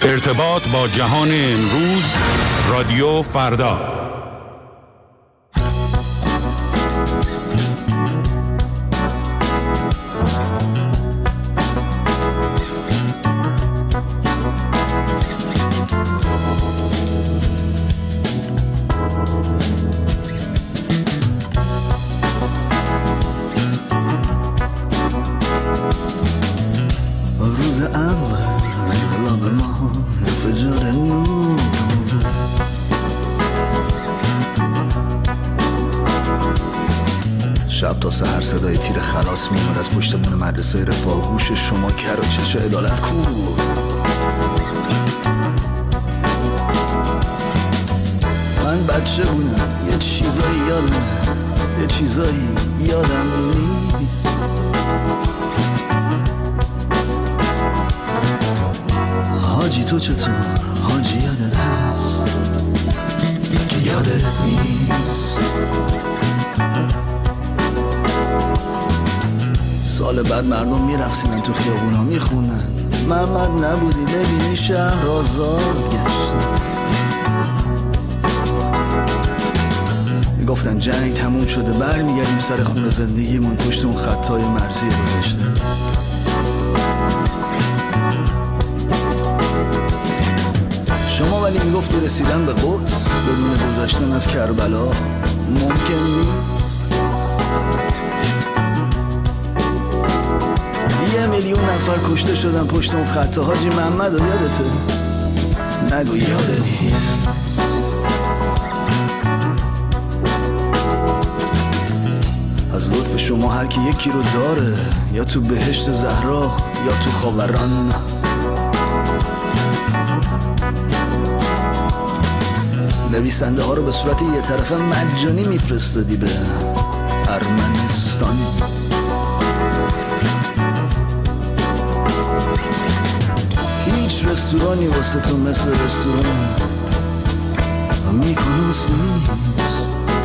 ارتباط با جهان امروز، رادیو فردا. روز اول انقلاب ما انفجار نور، شب تا سحر صدای تیر خلاص میومد از پشتمون مدرسه رفاه. گوش شما کر و چش عدالت کو. من بچه بودم، یه چیزایی یادم نیست. حاجی تو چطور؟ حاجی یادت هست که یادت نیست؟ سال بعد مردم میرقصیدن تو خیابونا میخونن محمد نبودی ببینی شهر آزاد گشت. میگفتن جنگ تموم شده برمیگردیم سر خونه زندگیمون پشت اون خطای مرزی گذاشته. شما ولی میگفتی رسیدن به قدس بدون گذشتن از کربلا ممکن نیست. 1,000,000 نفر کشته شدن پشت اون خطا. حاجی محمد رو یادته؟ نگو یادت نیست. از لطف شما هر کی یکی رو داره، یا تو بهشت زهرا یا تو خاوران. نویسنده ها رو به صورت یه طرفه مجانی میفرستادی به ارمنستان. هیچ رستورانی واسه تو مثل رستوران میکنوس نیست.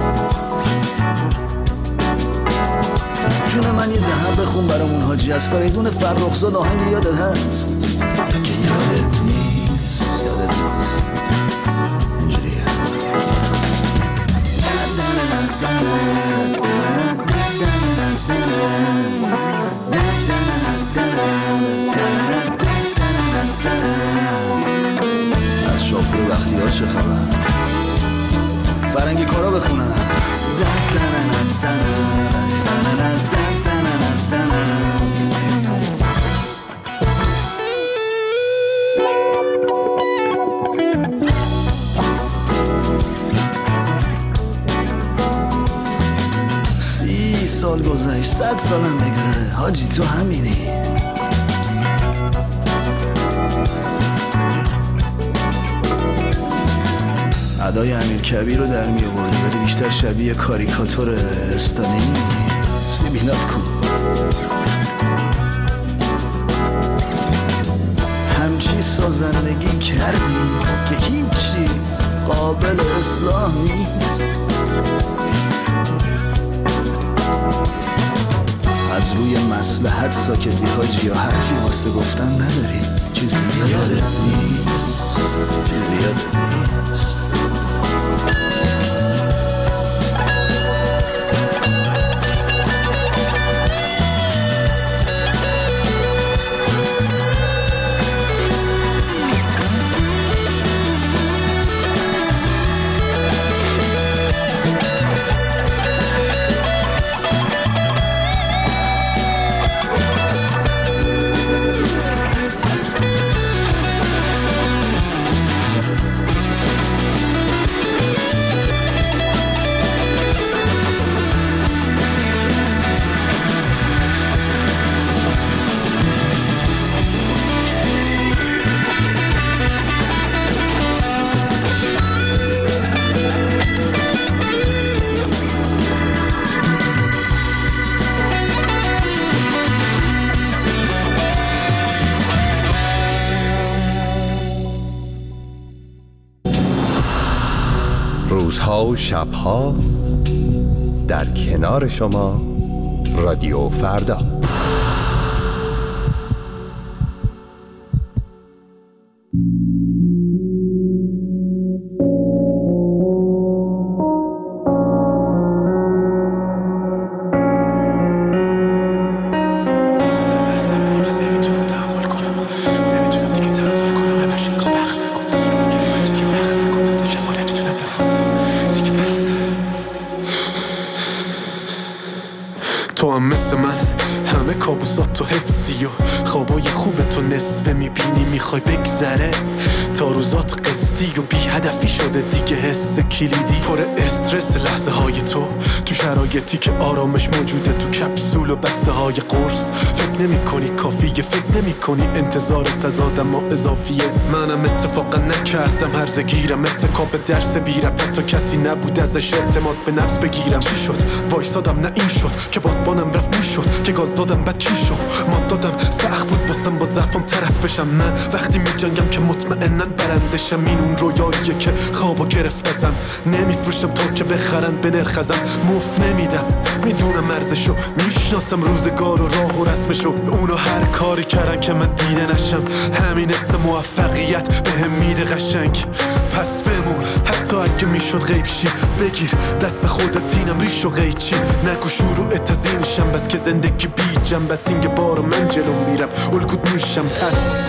جون من یه دهن بخون برامون حاجی از فریدون فرخزاد آهنگ یادت هست که یادت نیست. یادت نیست اینجوریه. از شاپور وقتی ها چه خبر؟ فرنگی کارا بخونن. سال گذشت 100 سالم بگذره حاجی تو همینی. ادای امیر کبیر رو در می آوردی ولی بیشتر شبیه کاریکاتور استالینی. سیبیلات کن. همچی سازندگی کردی که هیچ چیز قابل اصلاح نیست. از روی مصلحت ساکتی حاجی، یا حرفی واسه گفتن نداری؟ چیزی یادت نیست. چیزی یادت نیست. روزها و شبها در کنار شما رادیو فردا. میبینی میخوای بگذره تا روزات قسطی و بی هدفی شده دیگه. حس کلیدی پر استرس لحظه های تو شرایطی که آرامش موجوده تو کپسول و بسته های قرص. فکر نمی کنی کافیه، فکر نمی کنی انتظارت از آدم ها اضافیه. منم اتفاقا نکردم هرزه گیرم ارتکاب درس بیرم تا کسی نبود ازش اعتماد به نفس بگیرم. چی شد؟ وایسادم نه این شد که بادبانم رفت میشد که گاز دادم بعد چی شد؟ ماد دادم سخت بود باسم با ضعفم طرف بشم. من وقتی میجنگم که مطمئنن برندشم. این اون رویاییه که خوابو گرفت ازم. نمیفروشم تا که بخرن به نرخ ازم. مفت نمیدم میدونم ارزشو، میشناسم روزگار و راه و رسمشو. اونو هر کاری کردن که من دیده نشم. همین است موفقیت بهم میده قشنگ. پس بمون حتی اگه میشد غیب شی. بگیر دست خودت اینم ریش و قیچی. نگو شروع تزینشم بس که زندگی بیجم. بس این بارو من جلو میرم الگوت میشم. پس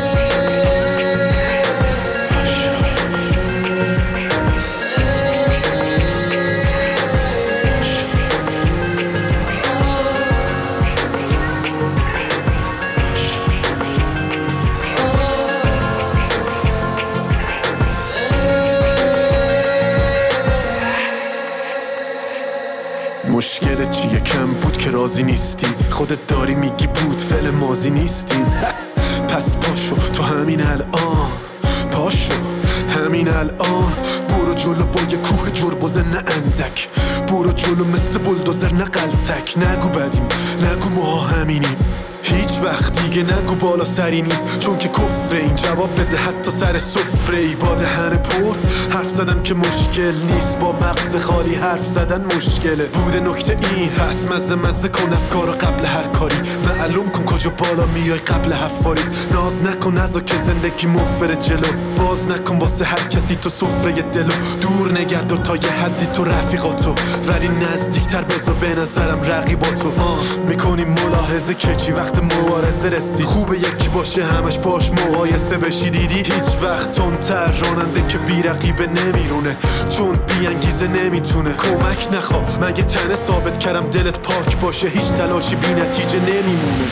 مشکل چیه؟ کم بود که راضی نیستی. خودت داری میگی بود فعل ماضی نیستین. پس پاشو تو همین الان، پاشو همین الان. برو جلو با یه کوه جربوزه نه اندک. برو جلو مثل بلدوزر نه قلتک. نگو بدیم نگو ما همینیم. هیچ وقت دیگه نگو بالا سری نیست چون که کفره. این جواب بده حتی سر سفره ای. با دهن پر حرف زدم که مشکل نیست. با مغز خالی حرف زدن مشکله. بوده نکته این پس مزه کن افکارو قبل هر کاری. معلوم کن کجا بالا میای قبل حفاری. ناز نکن نزا که زندگی مفبر جلو. باز نکن واسه هر کسی تو سفره دلو. دور نگرد تا یه حدی تو رفیقاتو ولی نزدیکتر بذار به نظرم رقیباتو. میکنیم ملاحظه که چی وقت مبارزه رسی. خوبه یکی باشه همش باش مقایسه بشی. دیدی هیچ وقت تندتر راننده که بی رقیبه نمیرونه چون بی انگیزه نمیتونه. کمک نخوا مگه تنه ثابت کردم دلت پاک باشه. هیچ تلاشی بی نتیجه نمیمونه.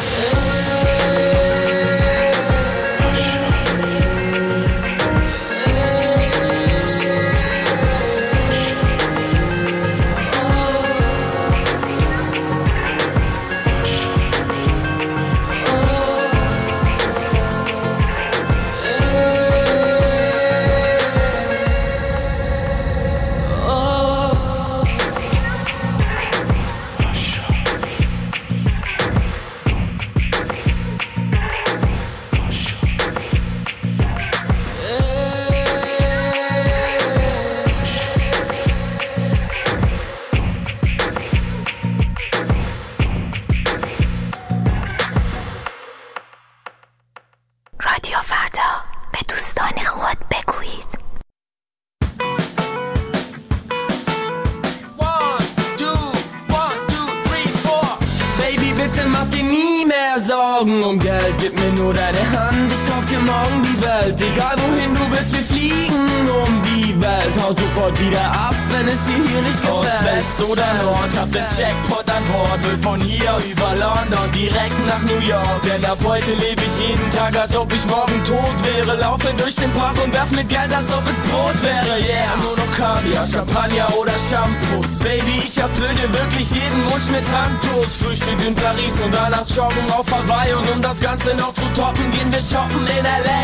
Jackpot an Bord, will von hier über London direkt nach New York. Denn ab heute lebe ich jeden Tag, als ob ich morgen tot wäre. Laufe durch den Park und werf mit Geld, als ob es Brot wäre. Yeah, nur noch Kaviar, Champagner oder Shampoos. Baby, ich erfüll dir wirklich jeden Wunsch mit Handlos. Frühstück in Paris und danach joggen auf Hawaii. Und um das Ganze noch zu toppen, gehen wir shoppen in L.A.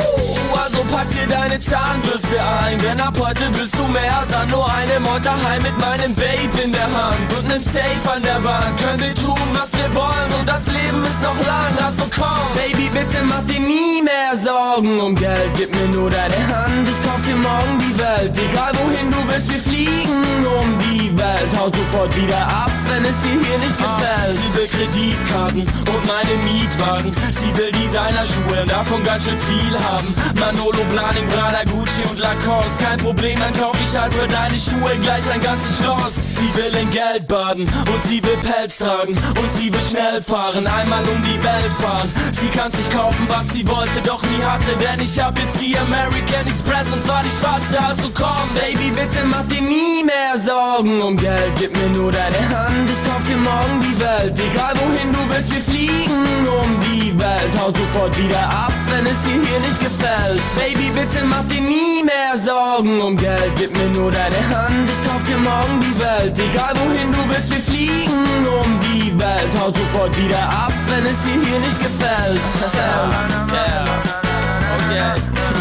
Also pack dir deine Zahnbürste ein, denn ab heute bist du mehr als nur eine Mod daheim mit meinem Babe in der Hand und nem Safe an der Wand. Können wir tun, was wir wollen und das Leben ist noch lang. Also komm, Baby, bitte mach dir nie mehr Sorgen um Geld. Gib mir nur deine Hand, ich kauf dir morgen die Welt. Egal wohin du willst, wir fliegen um die Welt. Haut sofort wieder ab, wenn es dir hier nicht gefällt. Sie will Kreditkarten und meine Mietwagen. Sie will Designerschuhe, davon ganz schön viel haben. Manolo, Blahnik, Prada, Gucci und Lacoste. Kein Problem, dann kauf ich halt für deine Schuhe gleich ein ganzes Schloss. Sie will in Geld baden und sie will Pelz tragen und sie will schnell fahren, einmal um die Welt fahren. Sie kann sich kaufen, was sie wollte, doch nie hatte, denn ich hab jetzt die American Express und zwar die schwarze. Also komm, Baby, bitte mach dir nie mehr Sorgen um Geld. Geld, gib mir nur deine Hand, ich kauf dir morgen die Welt. Egal wohin du willst, wir fliegen um die Welt. Hau sofort wieder ab, wenn es dir hier nicht gefällt. Baby, bitte mach dir nie mehr Sorgen um Geld. Gib mir nur deine Hand, ich kauf dir morgen die Welt. Egal wohin du willst, wir fliegen um die Welt. Hau sofort wieder ab, wenn es dir hier nicht gefällt. Yeah, okay.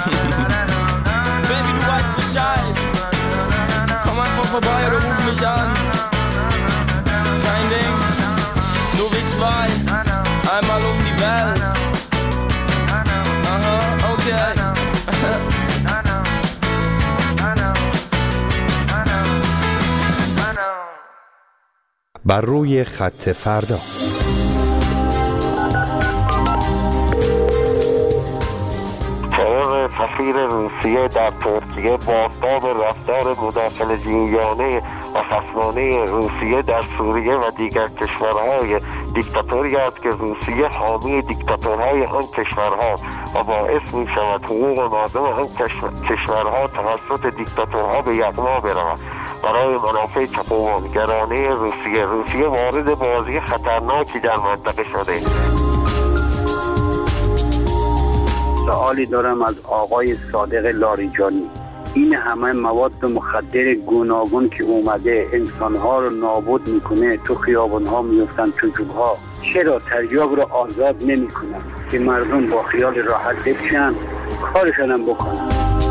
Baby, du weißt Bescheid. Komm einfach vorbei oder ruf mich an. Kein Ding, nur wir zwei. Einmal um die Welt. Aha, okay. بر روی خط فردا. ترور سفیر روسیه در ترکیه بازتاب رفتار مداخله‌جویانه و خصمانه روسیه در سوریه و دیگر کشورهای دیکتاتوری است که روسیه حامی دیکتاتورهای آن کشورها و باعث می شود حقوق مردم آن کشورها توسط دیکتاتورها به یغما برود. برای منافع چپاولگرانه روسیه وارد بازی خطرناکی در منطقه شده. سوالی دارم از آقای صادق لاریجانی. این همه مواد مخدر گوناگون که اومده انسانها رو نابود میکنه، تو خیابانها میفتن، تو جوبها، چرا تریاق رو آزاد نمیکنن که مردم با خیال راحت بشن کارشون هم بکنن؟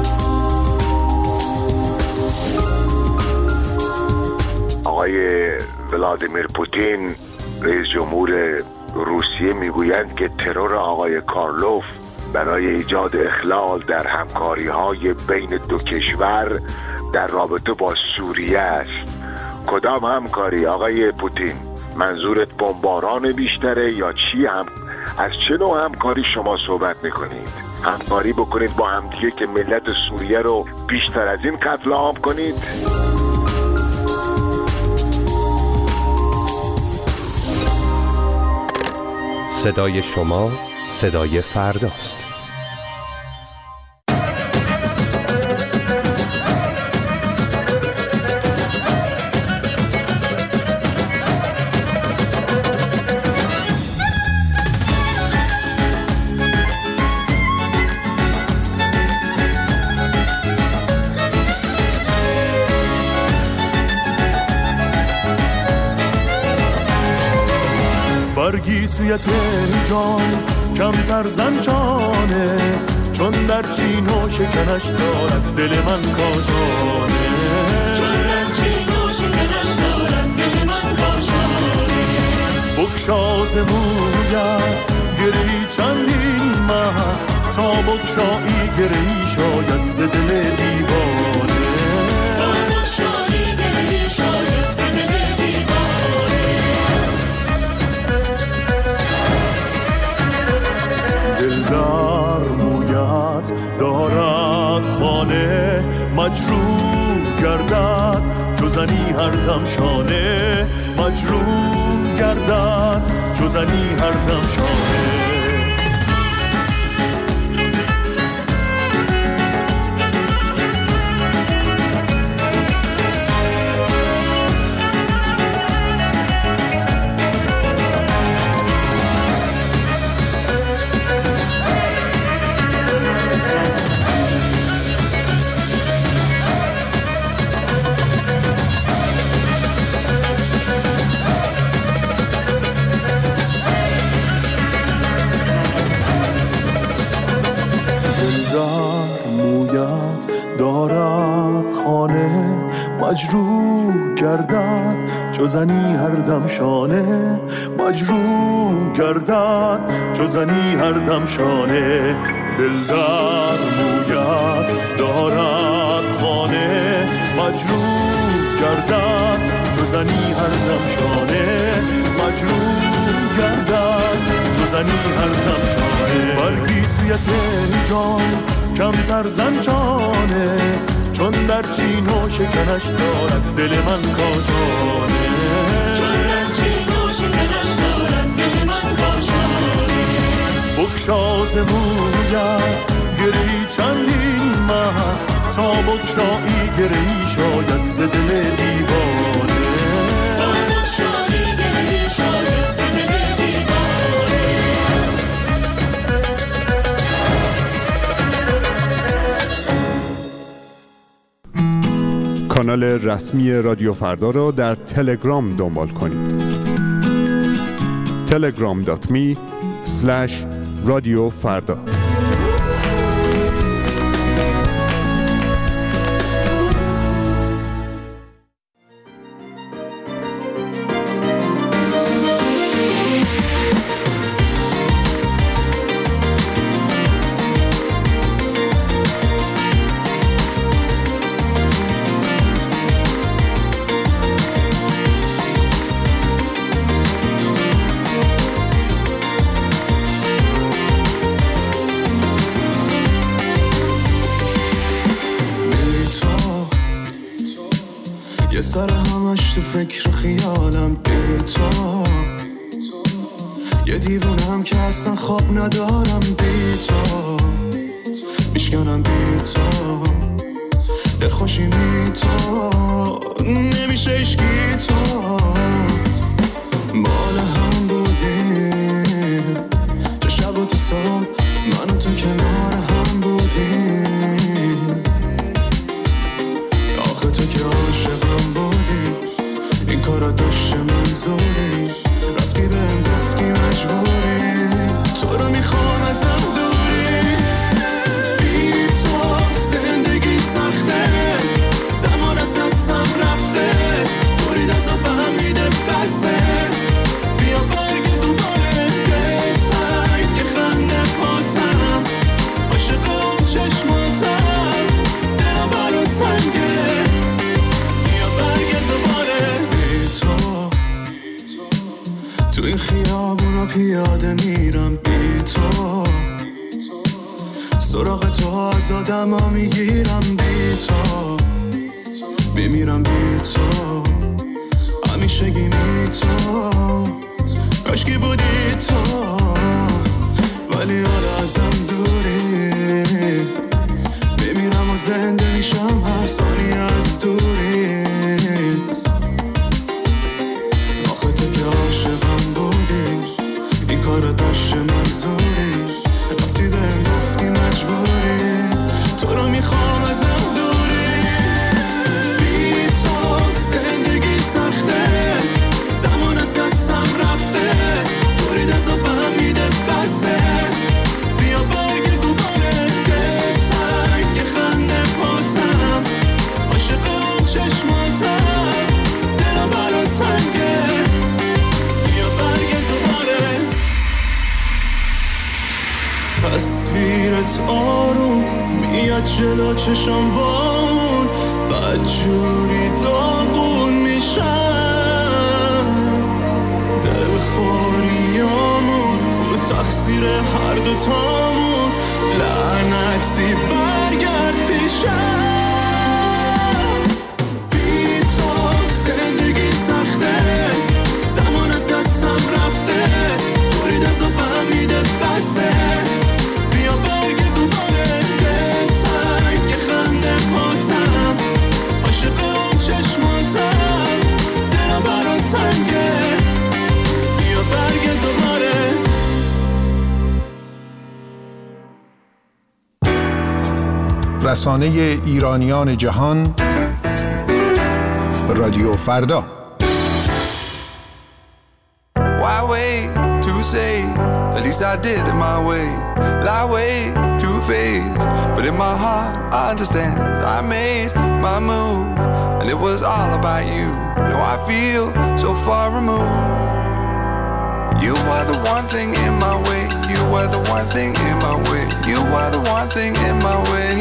آقای ولادیمیر پوتین رئیس جمهور روسیه میگویند که ترور آقای کارلوف برای ایجاد اخلال در همکاری‌های بین دو کشور در رابطه با سوریه است. کدام همکاری آقای پوتین؟ منظورت بمباران بیشتره یا چی؟ از چه نوع همکاری شما صحبت میکنید؟ همکاری بکنید با همدیگه که ملت سوریه رو بیشتر از این قتل عام کنید؟ صدای شما صدای فرداست. برگی سوی تهران کمتر زنشانه، چون در چین و شکنش دارد دل من کاشانه، چون در چین و شکنش دارد دل من کاشانه. بکشاز موید گرهی چندین ماه، تا بکشایی گرهی شاید ز دل دیوانه، تا بکشایی گرهی شاید ز دل دلدار موید دارد خانه، مجروح گردد جزنی هر دم شانه، مجروح گردد جزنی هر دم شانه. مجروح گردد جزنی هر دم شانه، مجروح گردد جزنی هر دم شانه. دلدار موید دارد خانه، مجروح گردد جزنی هر دم شانه، مجروح گردد جزنی هر دم شانه. برگی سوی تهران کمتر زنشانه، چون در چین و شکنش دارد دل من کاشانه، چون در چین و شکنش دارد دل من کاشانه. بکشاز موید گرهی چندین ماه، تا بکشایی گرهی شاید ز دل دیوانه، کانال رسمی رادیو فردا را در تلگرام دنبال کنید. telegram.me/رادیوفردا. یه سر همش تو فکر و خیالم بی تو، یه دیوونم که اصلا خواب ندارم بی تو، میشکنم بی تو، دلخوشی می تو، نمیشه اشکی تو، مال هم بودیم چه شب و تو صبح من و تو کنار هم بودیم، آخه تو که عاشقم بودی این کارا داشته منظوری، رفتی بهم گفتی مجبوری، تو رو میخوام ازم دوری، بی تو زندگی سخته، زمان از دستم رفته، برید از آب هم میده بسه، بیا برگ دوباره دلتنگ خنده پاتم، عاشق اون چشماتم، دلم برا تنگه، بیا برگ دوباره بی تو، تو این خیابونا پیاده میرم بی تو، سراغ تو آزادم ها میگیرم بی تو، میمیرم بی تو، همیشگی می تو، کاشکی بودی تو، ولی حالا ازم دوری، میمیرم و زنده میشم هر ثانیه از دوری، آخه تو که عاشقم بودی این کارو داشته منظوری، رفتی بهم گفتی مجبوری، تو رو میخوام ازم دوری، بی تو زندگی سخته، زمان از دستم رفته، برید از آب هم میده بسه، بیا برگ دوباره دلتنگ خنده پاتم، عاشق اون چشماتم، دلم برا تنگه، بیا برگ دوباره، تصویرت آروم میاد جلو چشم بان، بدجوری داغون میشم، دلخوریامون و تقصیر هر دوتامون، لعنتی برگرد پیشم، بی تو زندگی سخته، زمان از دستم رفته، برید از آب هم میده بسه، بیا برگ دوباره دلتنگ خنده پاتم، عاشق اون چشماتم، دلم برا تنگه، بیا برگ دوباره. رسانه ایرانیان جهان، رادیو فردا. Why wait to say, at least I did it my way, lie way too faced, but in my heart I understand, I made my move, and it was all about you, now I feel so far removed, you were the one thing in my way, you were the one thing in my way, you were the one thing in my way,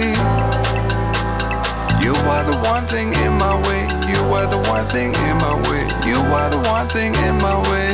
you were the one thing in my way, you were the one thing in my way, you were the one thing in my way.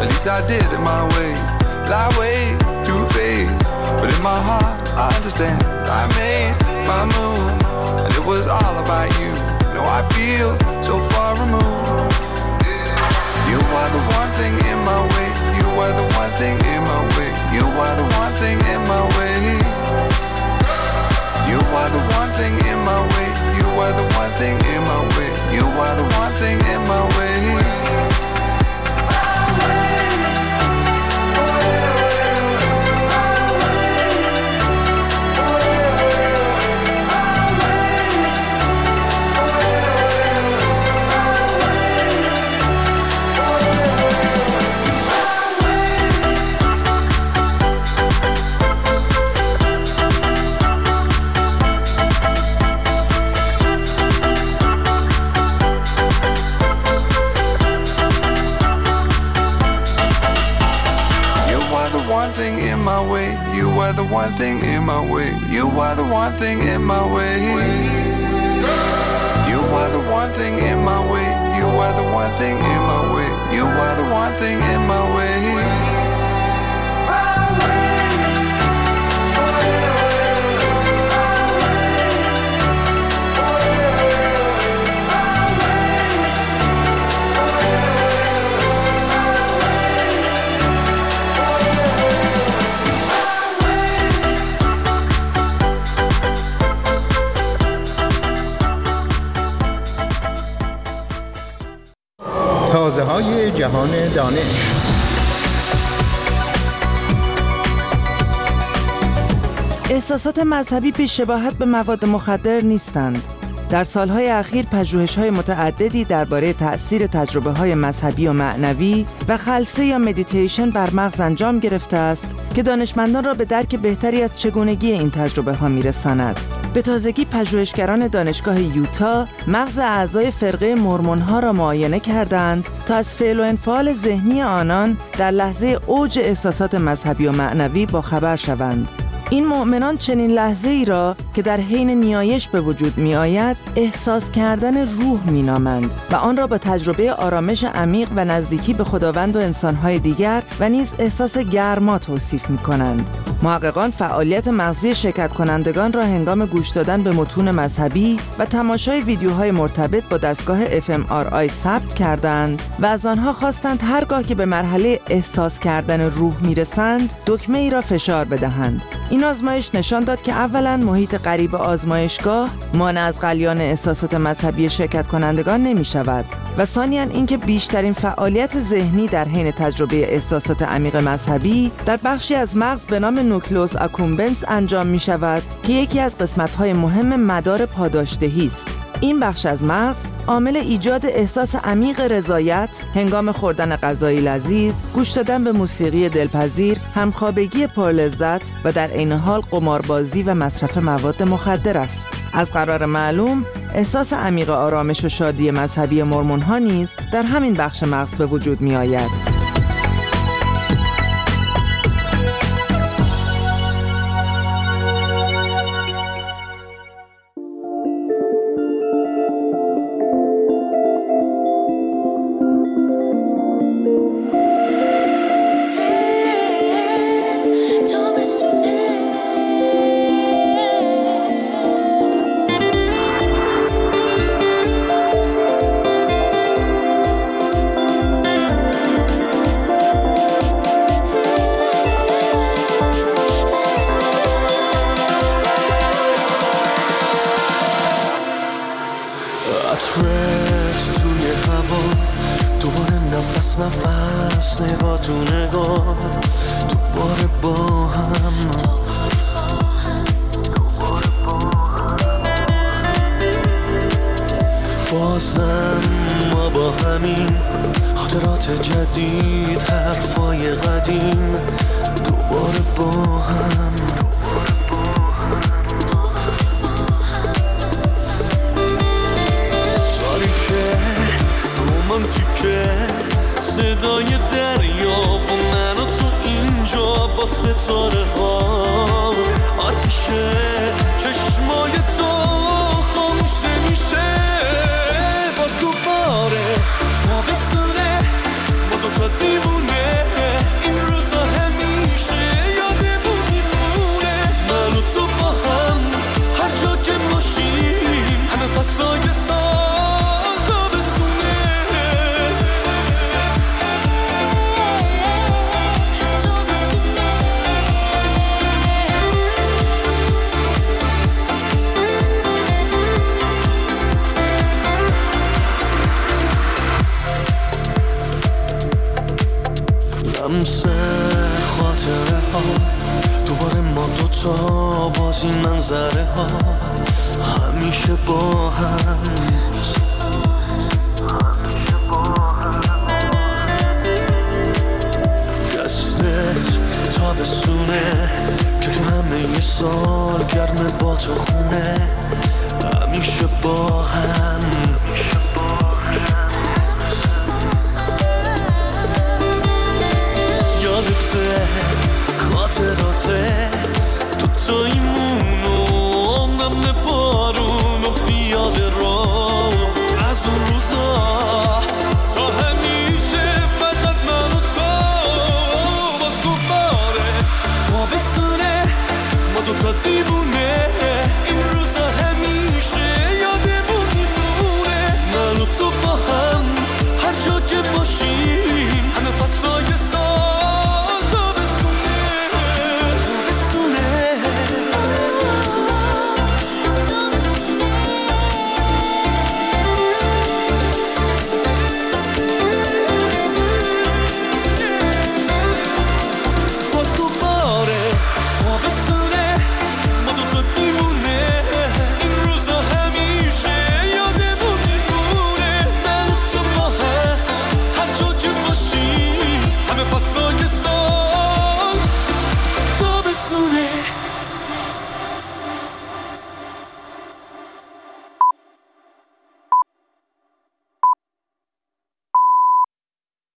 At least I did it my way. Lie way too faced, but in my heart I understand. I made my move, and it was all about you. Now I feel so far removed. You are the one thing in my way. You are the one thing in my way. You are the one thing in my way. You are the one thing in my way. You are the one thing in my way. You are the one thing in my way. You are the one thing in my way. You are the one thing in my way. You are the one thing in my way. You are the one thing in my way. You are the one thing in my way. تازه‌های جهان دانش. احساسات مذهبی بی‌شباهت به مواد مخدر نیستند. در سالهای اخیر پژوهش‌های متعددی درباره تأثیر تجربه‌های مذهبی و معنوی و خلسه یا مدیتیشن بر مغز انجام گرفته است که دانشمندان را به درک بهتری از چگونگی این تجربه‌ها می‌رساند. به تازگی پژوهشگران دانشگاه یوتا مغز اعضای فرقه مورمون‌ها را معاینه کردند تا از فعل و انفعال ذهنی آنان در لحظه اوج احساسات مذهبی و معنوی باخبر شوند. این مؤمنان چنین لحظه‌ای را که در حین نیایش به وجود می‌آید احساس کردن روح می‌نامند و آن را با تجربه آرامش عمیق و نزدیکی به خداوند و انسان‌های دیگر و نیز احساس گرما توصیف می‌کنند. محققان فعالیت مغزی شرکت کنندگان را هنگام گوش دادن به متون مذهبی و تماشای ویدیوهای مرتبط با دستگاه fMRI ثبت کردند و از آنها خواستند هرگاه که به مرحله احساس کردن روح می‌رسند دکمه ای را فشار بدهند. این آزمایش نشان داد که اولاً محیط قریب آزمایشگاه مانع از غلیان احساسات مذهبی شرکت کنندگان نمی شود و ثانیاً اینکه بیشترین فعالیت ذهنی در حین تجربه احساسات عمیق مذهبی در بخشی از مغز به نام نوکلئوس اکومبنس انجام می شود که یکی از قسمت‌های مهم مدار پاداشدهی است. این بخش از مغز عامل ایجاد احساس عمیق رضایت هنگام خوردن غذای لذیذ، گوش دادن به موسیقی دلپذیر، همخوابگی پرلذت و در عین حال قماربازی و مصرف مواد مخدر است. از قرار معلوم، احساس عمیق آرامش و شادی مذهبی مورمون‌ها نیز در همین بخش مغز به وجود می‌آید. نفس نگاه تو نگاه دوباره با هم بازم ما با همین خاطرات جدید حرفای قدیم دوباره با هم تاریکه رومانتیکه صدای دریا و من و تو اینجا با ستاره ها آتیشه چشمای تو خاموش نمیشه باز دوباره تابستونه ما دوتا دیوونه لمس خاطره ها دوباره ما دوتا بازی منظره ها همیشه با هم دستت تابستونه که تو همه یه سال گرمه با تو خونه همیشه با هم یادته خاطراته تو تایمونو نمه بارونو پیاده رو از اون روزا تا همیشه فقط من و تو با دوباره تابستونه ما دوتا دیوونه این روزا همیشه یادمون میمونه من و تو با هم هر جا که باشیم همه فصلای سال تابستونه باز دوباره تابستونه ما دوتا دیوونه این روزا همیشه یادمون میمونه من و تو با هم هر جا که باشیم همه فصلای سال